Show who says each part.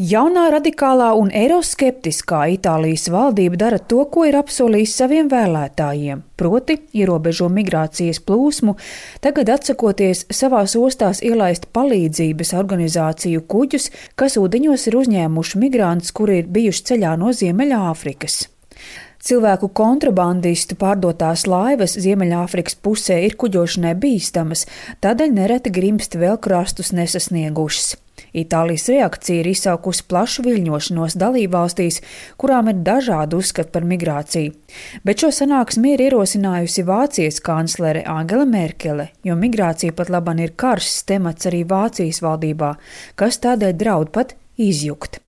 Speaker 1: Jaunā radikālā un eiroskeptiskā Itālijas valdība dara to, ko ir apsolījis saviem vēlētājiem, proti ierobežo migrācijas plūsmu, tagad atsakoties savās ostās ielaist palīdzības organizāciju kuģus, kas ūdeņos ir uzņēmuši migrantus, kuri ir bijuši ceļā no Ziemeļāfrikas. Cilvēku kontrabandistu pārdotās laivas Ziemeļāfrikas pusē ir kuģošanai bīstamas, tādēļ nereti grimst vēl krastus nesasniegušas. Itālijas reakcija ir izsaukusi plašu viļņošanos dalībvalstīs, kurām ir dažādi uzskati par migrāciju. Bet šo sanāksmi ir ierosinājusi Vācijas kanclere Angela Merkele, jo migrācija pat laban ir karsts temats arī Vācijas valdībā, kas tādēļ draud pat izjukt.